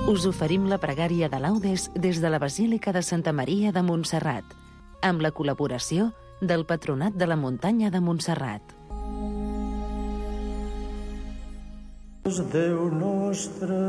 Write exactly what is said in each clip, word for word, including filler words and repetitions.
Us oferim la pregària de laudes des de la Basílica de Santa Maria de Montserrat, amb la col·laboració del Patronat de la Muntanya de Montserrat. Déu nostre,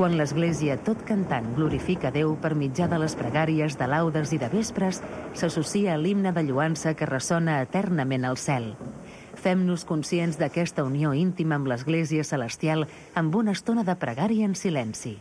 Quan l'Església, tot cantant, glorifica Déu per mitjà de les pregàries de laudes i de vespres, s'associa a l'himne de lloança que ressona eternament al cel. Fem-nos conscients d'aquesta unió íntima amb l'Església celestial amb una estona de pregària en silenci.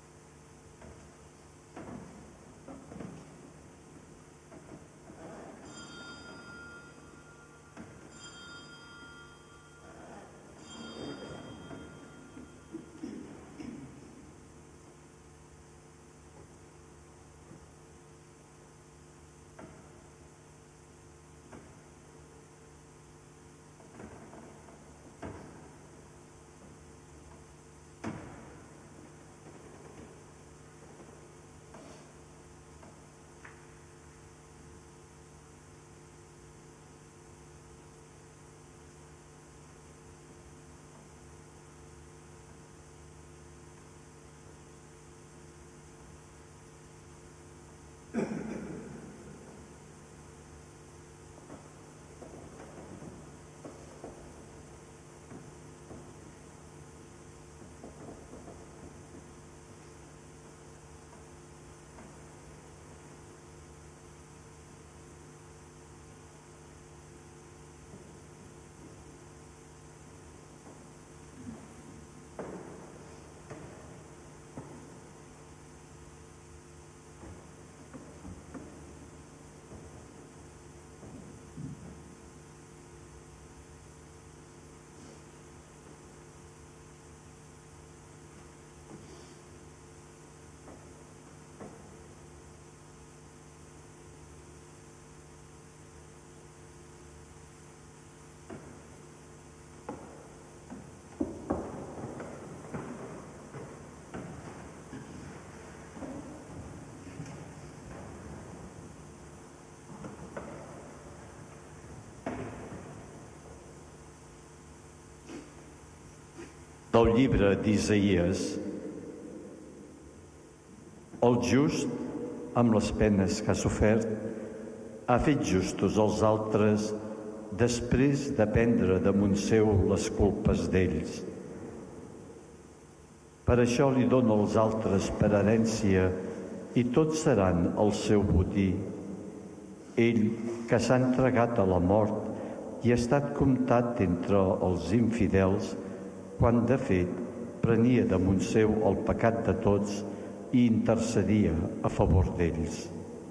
Del llibre d'Isaïes. El just, amb les penes que ha sofert, ha fet justos els altres després de prendre damunt seu les culpes d'ells. Per això li dona als altres per herència i tots seran el seu botí. Ell, que s'ha entregat a la mort i ha estat comptat entre els infidels, quan de fet prenia damunt seu el pecat de tots i intercedia a favor d'ells.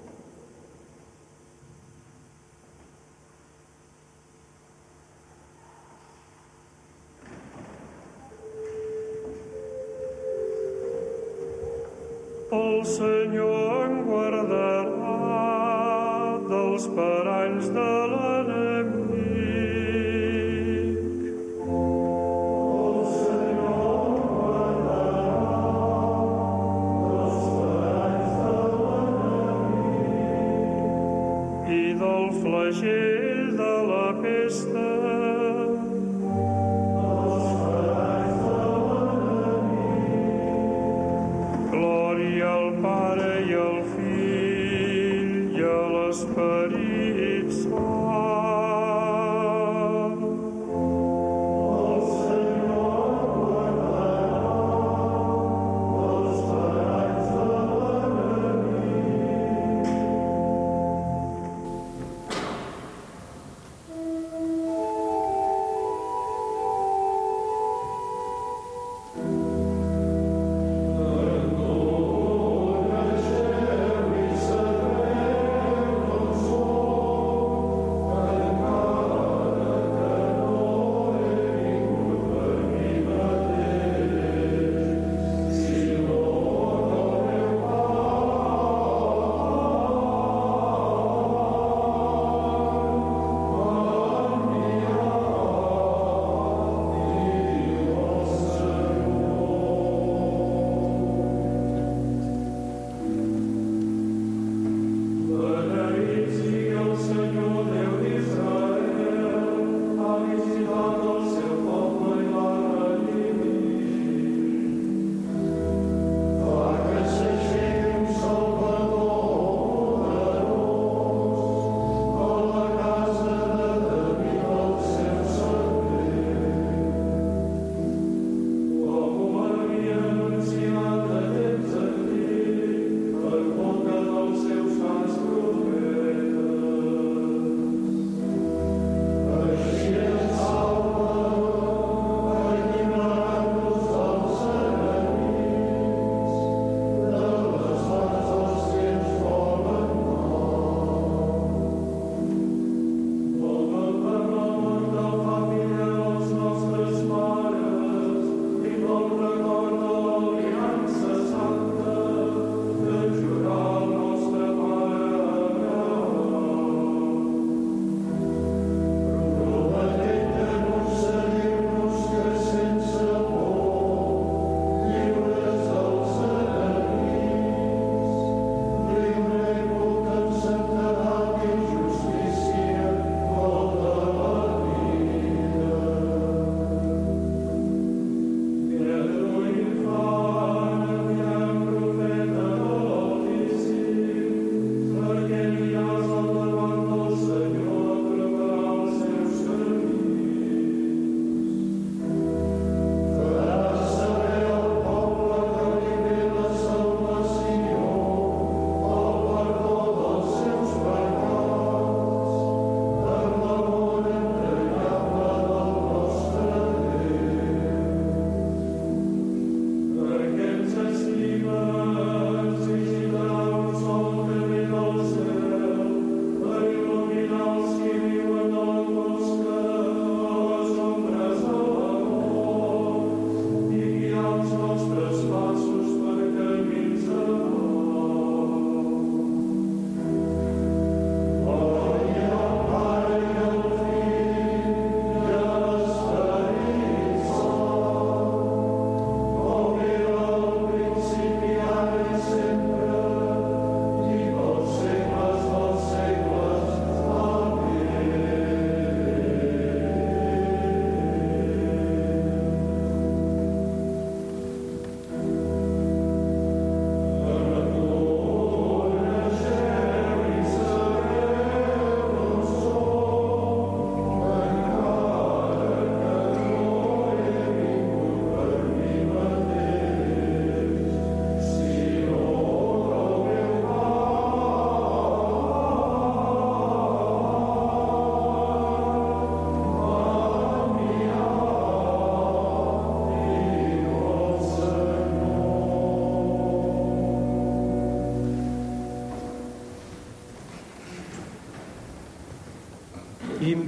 El Senyor en guardarà dels paralls de l'enemic. Flagell de la pesta. Glòria al Pare i al Fill i a l'Esperit Sant.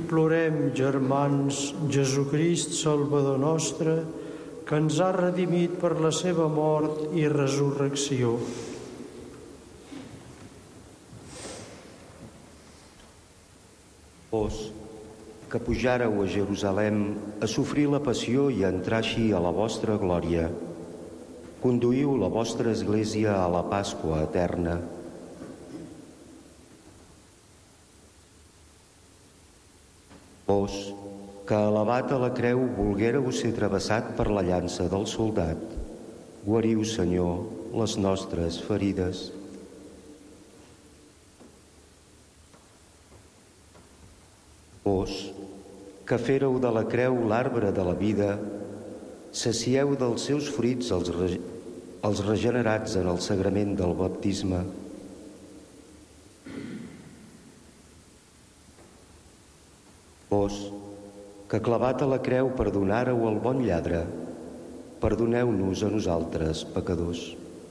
Implorem, germans, Jesucrist, Salvador nostre, que ens ha redimit per la seva mort i resurrecció. Vós, que pujàreu a Jerusalem a sofrir la passió i a entrar així a la vostra glòria, conduïu la vostra Església a la Pasqua eterna. Vós, que elevat a la creu volguéreu ser travessat per la llança del soldat, guariu, Senyor, les nostres ferides. Vós, que fèreu de la creu l'arbre de la vida, sacieu dels seus fruits els, re... els regenerats en el sagrament del baptisme. Vós, que clavat a la creu perdonàreu el bon lladre, perdoneu-nos a nosaltres, pecadors.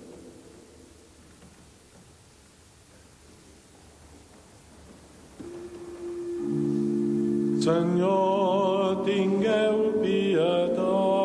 Senyor, tingueu pietat.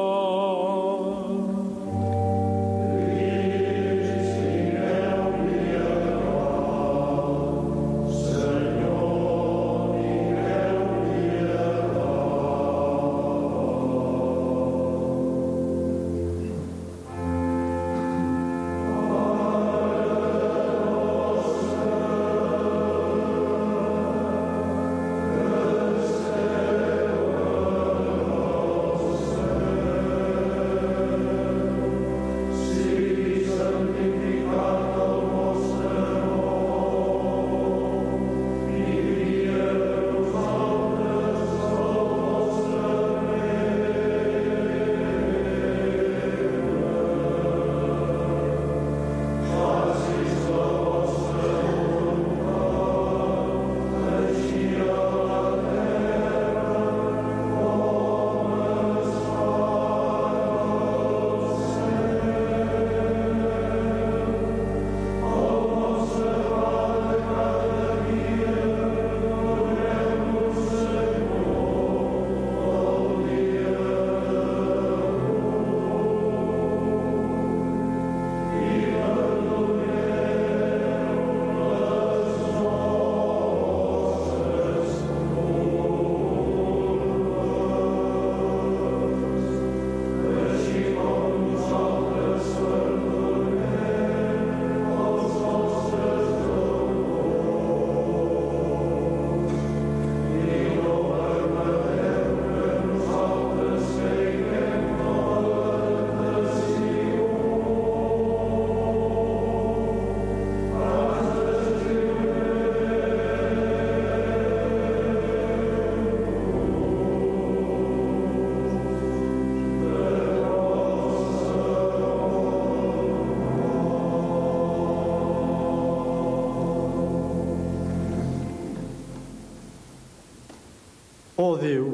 Ó Déu,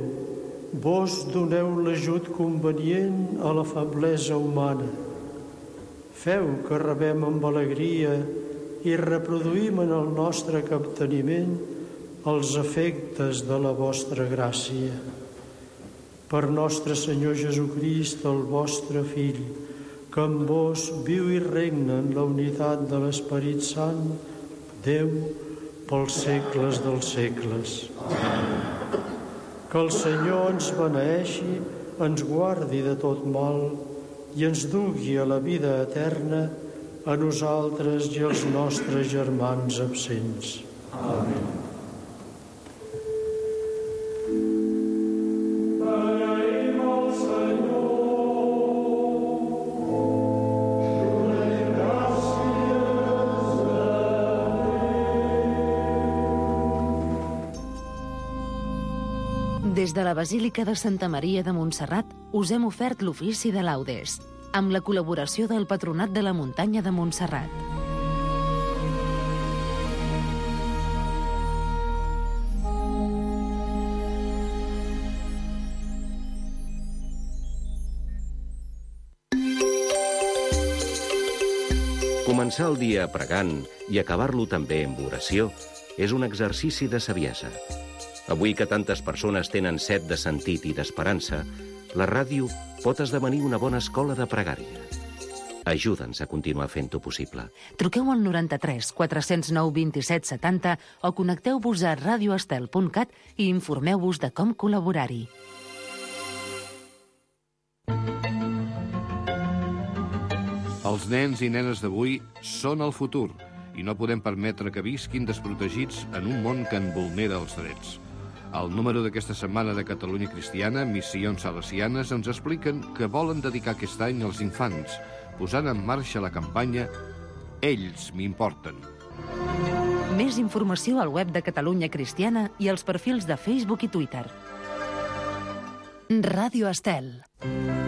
vos doneu l'ajut convenient a la feblesa humana. Feu que rebem amb alegria i reproduïm en el nostre capteniment els efectes de la vostra gràcia. Per nostre Senyor Jesucrist, el vostre Fill, que amb vos viu i regna en la unitat de l'Esperit Sant, Déu, pels segles dels segles. Amén. Que el Senyor ens beneeixi, ens guardi de tot mal i ens dugui a la vida eterna a nosaltres i als nostres germans absents. Amén. Des de la Basílica de Santa Maria de Montserrat us hem ofert l'ofici de laudes, amb la col·laboració del Patronat de la Muntanya de Montserrat. Començar el dia pregant i acabar-lo també amb oració és un exercici de saviesa. Avui que tantes persones tenen set de sentit i d'esperança, la ràdio pot esdevenir una bona escola de pregària. Ajuda'ns a continuar fent-ho possible. Truqueu al noranta-tres quatre zero nou vint-i-set setanta o connecteu-vos a radio estel punt cat i informeu-vos de com col·laborar-hi. Els nens i nenes d'avui són el futur i no podem permetre que visquin desprotegits en un món que en vulnera els drets. Al número d'aquesta setmana de Catalunya Cristiana, Missions Salesianes ens expliquen que volen dedicar aquest any als infants, posant en marxa la campanya Ells m'importen. Més informació al web de Catalunya Cristiana i als perfils de Facebook i Twitter. Ràdio Estel.